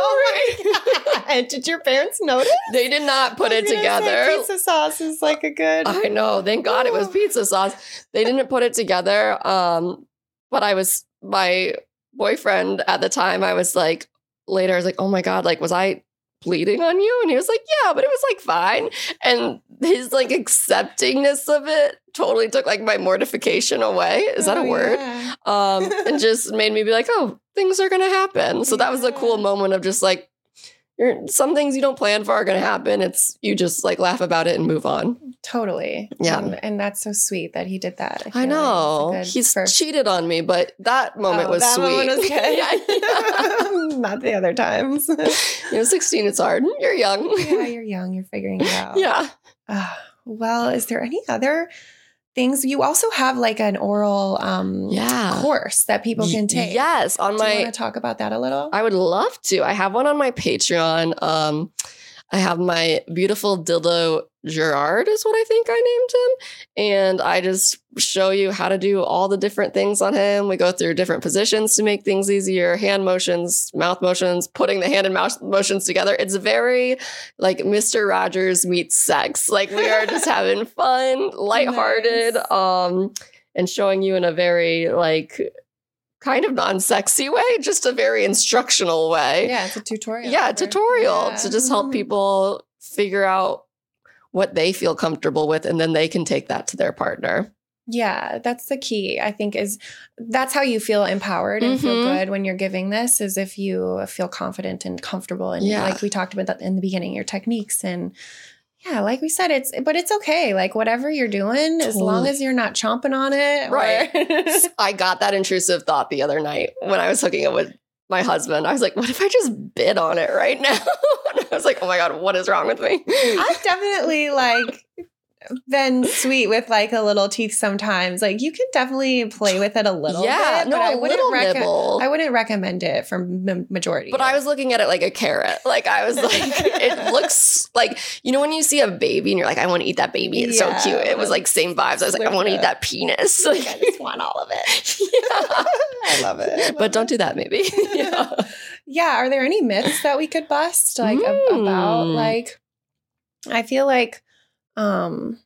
Oh And did your parents notice? They did not put I it was gonna say together. Pizza sauce is like a good. I know. Thank God it was pizza sauce. They didn't put it together. Um, but I was, my boyfriend at the time, I was like, later, I was like, oh my God, like, was I bleeding on you? And he was like, yeah, but it was like fine. And his like acceptingness of it totally took like my mortification away. Is that a Oh, word? yeah. Um, and just made me be like, oh, things are going to happen. So that was a cool Yeah. moment of just like, you're, some things you don't plan for are going to happen. It's you just like laugh about it and move on. Totally. Yeah. And, and that's so sweet that he did that. I feel like know it's a good he's first- cheated on me, but that moment Oh, was that sweet. moment was good. yeah, yeah. Not the other times. You know, sixteen, it's hard. You're young. Yeah, you're young. You're figuring it out. Yeah. Uh, well, is there any other things? You also have like an oral um, Yeah. course that people can take. Yes, on Do you my want to talk about that a little? I would love to. I have one on my Patreon. Um, I have my beautiful dildo Gerard is what I think I named him. And I just show you how to do all the different things on him. We go through different positions to make things easier, hand motions, mouth motions, putting the hand and mouth motions together. It's very like Mister Rogers meets sex. Like we are just having fun, lighthearted, Nice. um, and showing you in a very like kind of non-sexy way, just a very instructional way. Yeah, it's a tutorial. Yeah, a for- tutorial yeah. to just help Mhm. people figure out what they feel comfortable with, and then they can take that to their partner. Yeah, that's the key, I think, is that's how you feel empowered and feel Mhm. good when you're giving this, is if you feel confident and comfortable. And Yeah. like we talked about that in the beginning, your techniques. And yeah, like we said, it's, but it's okay. Like whatever you're doing, as long Totally. as you're not chomping on it. or- Right. I got that intrusive thought the other night when I was hooking up with my husband. I was like, what if I just bit on it right now? And I was like, oh my God, what is wrong with me? I've definitely like been sweet with like a little teeth sometimes. Like you can definitely play with it a little yeah, bit. no, but I a wouldn't little reco- nibble. I wouldn't recommend it for m- majority. But I was looking at it like a carrot. Like I was like, it looks like, you know, when you see a baby and you're like, I want to eat that baby. It's Yeah, so cute. It was like same vibes. I was like, I want to eat that penis. Like, I just want all of it. yeah. I love it. I love But don't it. do that maybe. yeah. Yeah. Are there any myths that we could bust like ab- Mm. about like, I feel like, um,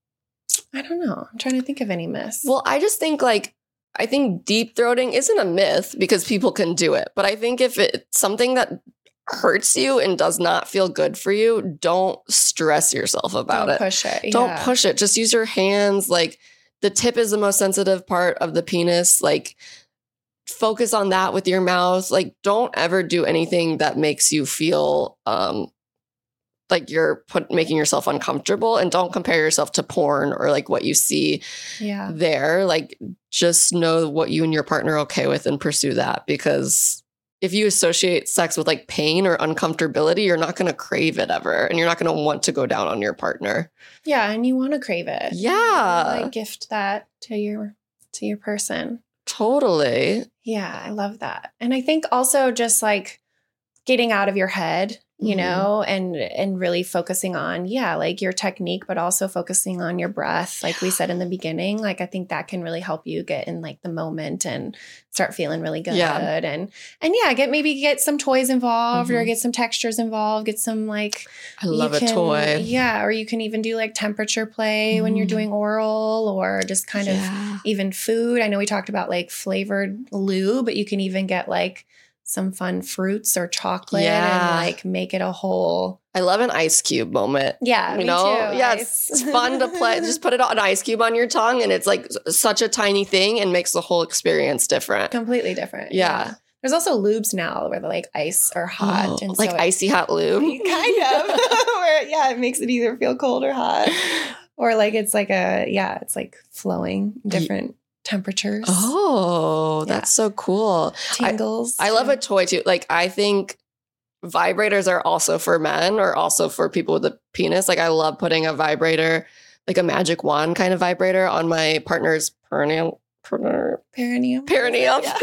I don't know. I'm trying to think of any myths. Well, I just think like, I think deep throating isn't a myth because people can do it. But I think if it's something that hurts you and does not feel good for you, don't stress yourself about don't it. push it. Don't yeah. push it. Just use your hands. Like the tip is the most sensitive part of the penis. Like focus on that with your mouth. Like don't ever do anything that makes you feel um like you're put making yourself uncomfortable, and don't compare yourself to porn or like what you see Yeah. there. Like just know what you and your partner are okay with and pursue that, because if you associate sex with like pain or uncomfortability, you're not going to crave it ever, and you're not going to want to go down on your partner. Yeah. And you want to crave it. Yeah. Like gift that to your, to your person. Totally. Yeah. I love that. And I think also just like getting out of your head, you Mhm. know, and and really focusing on, yeah, like your technique, but also focusing on your breath, like we said in the beginning. Like I think that can really help you get in like the moment and start feeling really good. Yeah. And and yeah, get maybe get some toys involved or Mhm. get some textures involved, get some like I love you a can- toy. Yeah, or you can even do like temperature play when you're Mm. doing oral, or just kind of Yeah. even food. I know we talked about like flavored lube, but you can even get like some fun fruits or chocolate Yeah. and like make it a whole. I love an ice cube moment. Yeah, You me know, too. yeah, Ice. it's, it's fun to play. Just put it on an ice cube on your tongue, and it's like s- such a tiny thing, and makes the whole experience different. completely different. Yeah. There's also lubes now where they're like ice or hot, Oh, and like so it- icy hot lube. kind of where yeah, it makes it either feel cold or hot, or like it's like a yeah, it's like flowing in different temperatures. Oh, Yeah. that's so cool. Tingles. I love too. a toy too. Like I think vibrators are also for men, or also for people with a penis. Like I love putting a vibrator, like a magic wand kind of vibrator, on my partner's perineum. perineum perineum. perineum. Yeah.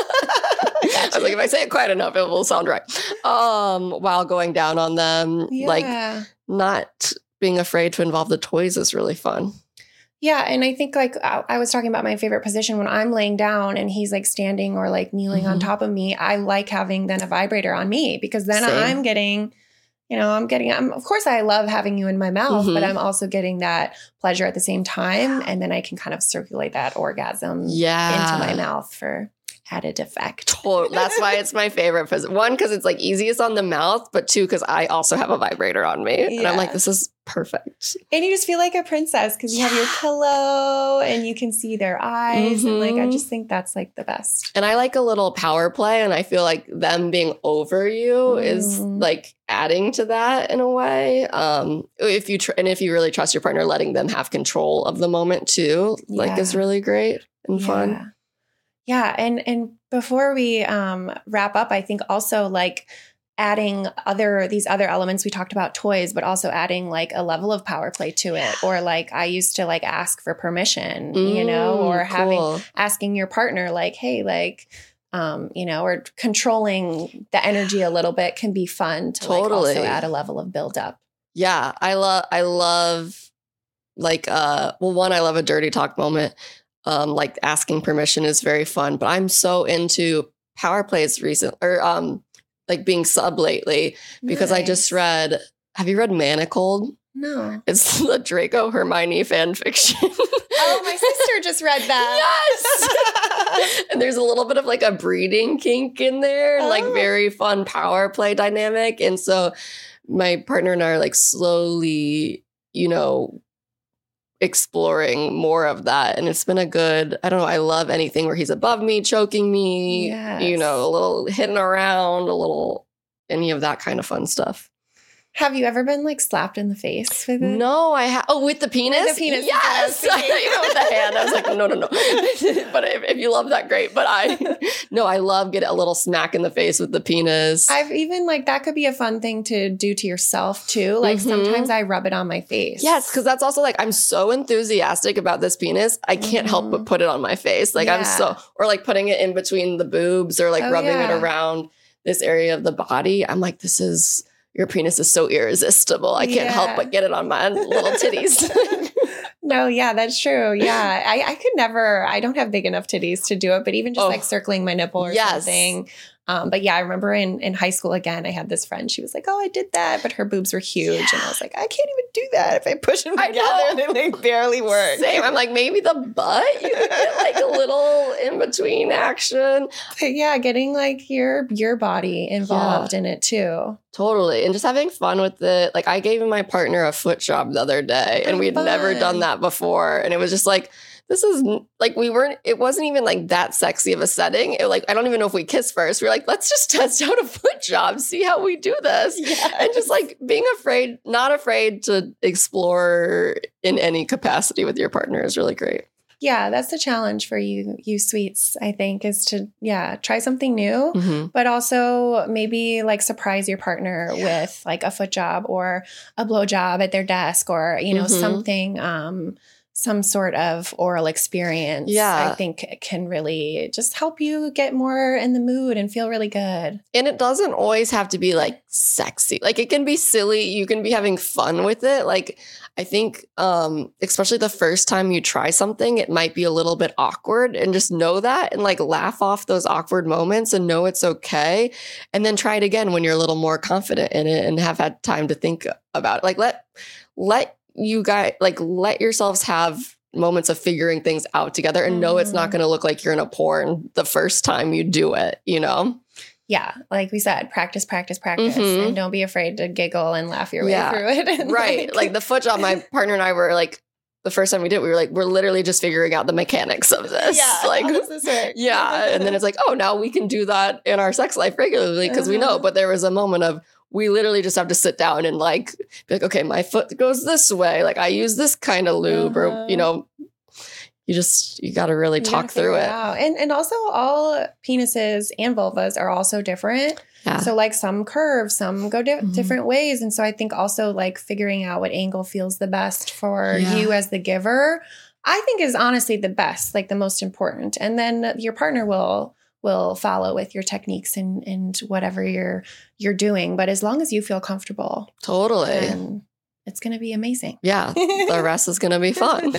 I was like, if I say it quiet enough, it will sound right. Um, while going down on them, like Yeah. not being afraid to involve the toys is really fun. Yeah, and I think like I I was talking about my favorite position when I'm laying down and he's like standing or like kneeling on Mhm. top of me. I like having then a vibrator on me because then Same. I'm getting, you know, I'm getting. I'm, of course, I love having you in my mouth, but Mhm. I'm also getting that pleasure at the same time, and then I can kind of circulate that orgasm Yeah. into my mouth for added effect. Total. That's why it's my favorite. Pos- One, because it's like easiest on the mouth, but two, because I also have a vibrator on me, and I'm like, Yeah. this is perfect. And you just feel like a princess because you have your pillow and you can see their eyes, and like I Mhm. just think that's like the best. And I like a little power play, and I feel like them being over you is Mm. like adding to that in a way. Um, if you tr- and if you really trust your partner, letting them have control of the moment too, like is Yeah. really great and fun. Yeah. Yeah, and and before we um wrap up, I think also like adding other these other elements. We talked about toys, but also adding like a level of power play to it, or like I used to like ask for permission, you know, Mm, or having cool. asking your partner like, hey, like um, you know, or controlling the energy a little bit can be fun to like Totally. also add a level of buildup. Yeah, I love I love like uh well one I love a dirty talk moment. Um like asking permission is very fun, but I'm so into power plays recent or um like being sub lately because I just Nice. read have you read Manacled? No. It's the Draco Hermione fan fiction. Oh, my sister just read that. Yes. And there's a little bit of like a breeding kink in there, and like Oh. very fun power play dynamic. And so my partner and I are like slowly, you know, exploring more of that. And it's been a good, I don't know, I love anything where he's above me, choking me, you Yes. know, a little hitting around, a little, any of that kind of fun stuff. Have you ever been like slapped in the face with it? No, I have. Oh, with the penis? With the penis. Yes. Even with the hand. I was like, no, no, no. But if, if you love that, great. But I, no, I love getting a little smack in the face with the penis. I've even like, that could be a fun thing to do to yourself too. Like Mhm. sometimes I rub it on my face. Yes, because that's also like, I'm so enthusiastic about this penis. I can't Mhm. help but put it on my face. Like I'm Yeah. so, or like putting it in between the boobs or like Oh, rubbing yeah. it around this area of the body. I'm like, this is, your penis is so irresistible. I can't Yeah. help but get it on my little titties. No, yeah, that's true. Yeah. I, I could never, I don't have big enough titties to do it, but even just Oh. like circling my nipple or Yes. something. Um, but yeah, I remember in, in high school, again, I had this friend, she was like, oh, I did that, but her boobs were huge. And I was like, I can't even do that. If I push them I together, know. they like barely work. Same. I'm like, maybe the butt, you could get like a little in between action. But yeah, getting like your, your body involved in it too. Totally. And just having fun with it. Like I gave my partner a foot job the other day and Oh, we'd never fun. done that before. And it was just like, this is n- like, we weren't, it wasn't even like that sexy of a setting. It like, I don't even know if we kissed first. We were like, let's just test out a foot job, see how we do this. Yes. And just like being afraid, not afraid to explore in any capacity with your partner is really great. Yeah, that's the challenge for you, you sweets, I think, is to, yeah, try something new, Mm-hmm. but also maybe like surprise your partner Yeah. with like a foot job or a blow job at their desk or, you know, Mhm. something, um, some sort of oral experience. Yeah. I think it can really just help you get more in the mood and feel really good. And it doesn't always have to be like sexy. Like it can be silly. You can be having fun with it. Like I think, um, especially the first time you try something, it might be a little bit awkward and just know that and like laugh off those awkward moments and know it's okay. And then try it again when you're a little more confident in it and have had time to think about it. Like let, let you guys, like let yourselves have moments of figuring things out together and know it's not Mhm. going to look like you're in a porn the first time you do it, you know? Yeah. Like we said, practice, practice, practice. Mhm. And don't be afraid to giggle and laugh your way Yeah. through it. And, Right. Like the foot job, my partner and I were like, the first time we did, it, we were like, we're literally just figuring out the mechanics of this. yeah, like, how does this work? yeah. And then it's like, oh, now we can do that in our sex life regularly because we know. Uh-huh. But there was a moment of, we literally just have to sit down and like, be like, okay, my foot goes this way. Like I use this kind of lube Uh-huh. or, you know, you just, you got to really You gotta talk through figure it. out. And and also all penises and vulvas are also different. Yeah. So like some curve, some go di- Mhm. different ways. And so I think also like figuring out what angle feels the best for Yeah. you as the giver, I think is honestly the best, like the most important. And then your partner will will follow with your techniques and and whatever you're you're doing. But as long as you feel comfortable, Totally. then it's gonna be amazing. Yeah. The rest is going to be fun.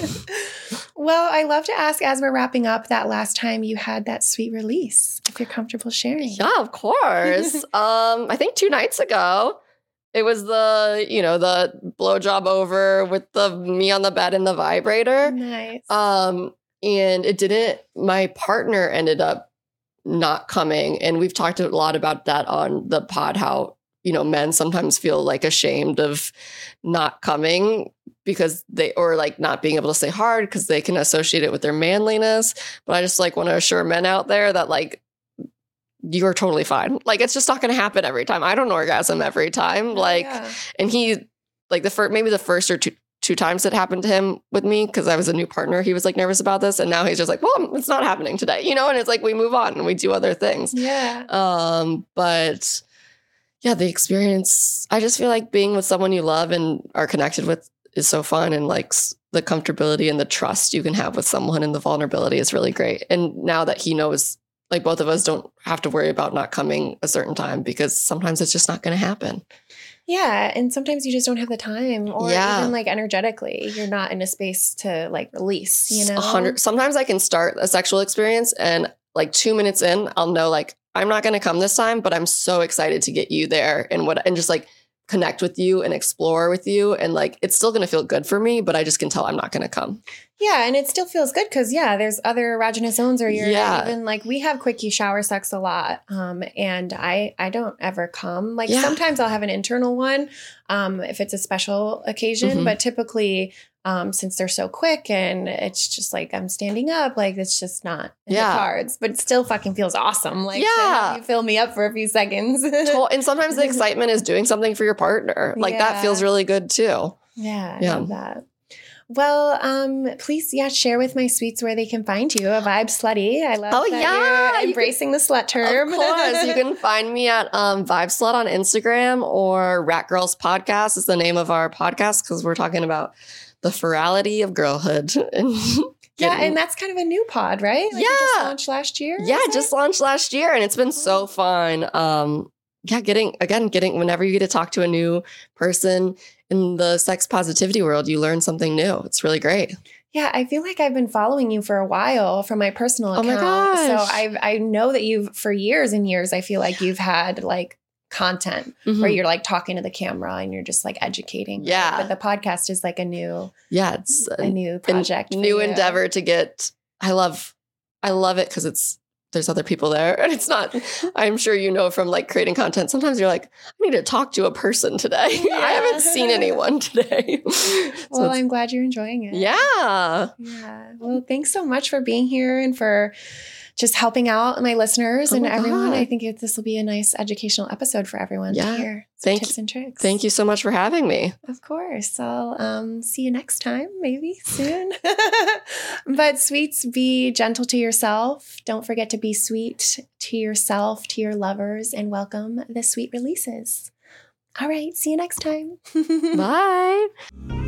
Well, I love to ask as we're wrapping up that last time you had that sweet release, if you're comfortable sharing. Yeah, of course. um, I think two nights ago, it was the, you know, the blowjob over with the me on the bed and the vibrator. Nice. Um, and it didn't, my partner ended up not coming. And we've talked a lot about that on the pod, how, you know, men sometimes feel like ashamed of not coming because they, or like not being able to stay hard because they can associate it with their manliness. But I just like want to assure men out there that like, you're totally fine. Like, it's just not going to happen every time. I don't orgasm every time. Like, Yeah. and he, like the first, maybe the first or two, two times it happened to him with me, because I was a new partner, he was like nervous about this. And now he's just like, well, it's not happening today, you know? And it's like, we move on and we do other things. Yeah. Um, but yeah, the experience, I just feel like being with someone you love and are connected with is so fun. And like s- the comfortability and the trust you can have with someone and the vulnerability is really great. And now that he knows, like both of us don't have to worry about not coming a certain time because sometimes it's just not going to happen. Yeah. And sometimes you just don't have the time or Yeah. even like energetically, you're not in a space to like release, you know? A hundred. Sometimes I can start a sexual experience and like two minutes in, I'll know like I'm not going to come this time, but I'm so excited to get you there and what and just like connect with you and explore with you, and like it's still going to feel good for me, but I just can tell I'm not going to come. Yeah, and it still feels good because yeah, there's other erogenous zones, or you're Yeah. even like we have quickie shower sex a lot, um, and I I don't ever come. Like Yeah. sometimes I'll have an internal one, um, if it's a special occasion, Mhm. but typically um, since they're so quick and it's just like I'm standing up, like it's just not in Yeah. the cards, but it still fucking feels awesome. Like, to Yeah. have you fill me up for a few seconds. Tol- And sometimes the excitement is doing something for your partner. Like that Yeah. feels really good too. Yeah, I Yeah. love that. Well, um, please, yeah, share with my sweets where they can find you. A Vibe Slutty. I love Oh, that yeah, you're you embracing the slut term. Of course. You can find me at um, Vibe Slut on Instagram, or Rat Girls Podcast is the name of our podcast because we're talking about the ferality of girlhood. And Yeah, getting- and that's kind of a new pod, right? Like, you just Yeah. launched last year. yeah, is it? just launched last year and it's been so fun. Um, yeah, getting, again, getting, whenever you get to talk to a new person in the sex positivity world, you learn something new. It's really great. Yeah, I feel like I've been following you for a while from my personal Oh my account. So gosh. I I know that you've for years and years. I feel like you've had like content Mhm. where you're like talking to the camera and you're just like educating. right? Yeah. but the podcast is like a new Yeah, it's a a, new a project, for new you. endeavor to get. I love, I love it because it's, there's other people there and it's not, I'm sure you know from like creating content, sometimes you're like, I need to talk to a person today. I haven't Yeah. seen anyone today. So Well, it's- I'm glad you're enjoying it. yeah. Yeah. Well, thanks so much for being here and for just helping out my listeners Oh and my everyone. God. I think it, this will be a nice educational episode for everyone Yeah. to hear. Some Thank tips and tricks. Thank you so much for having me. Of course. I'll um, see you next time, maybe soon. But sweets, be gentle to yourself. Don't forget to be sweet to yourself, to your lovers, and welcome the sweet releases. All right. See you next time. Bye.